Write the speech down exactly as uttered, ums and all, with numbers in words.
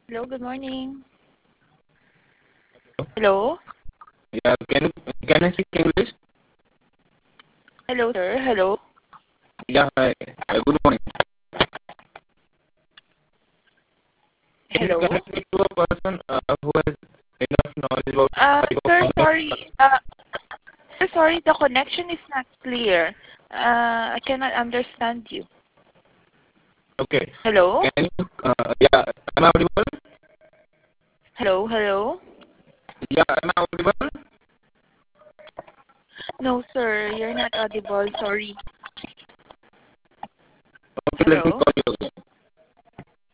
Hello, good morning. Hello? Yeah, can can I speak English? Hello, sir. Hello? Yeah, hi. Uh, good morning. Can you Hello? connect me to a person uh, who has enough knowledge about Uh, sir, hydroponics? sorry. Uh, sir, sorry, the connection is not clear. Uh, I cannot understand you. Okay. Hello? Can you, uh, yeah, am I audible? Hello? Hello? Yeah, am I audible? No, sir, you're not audible. Sorry. Okay, let me Hello? call you again.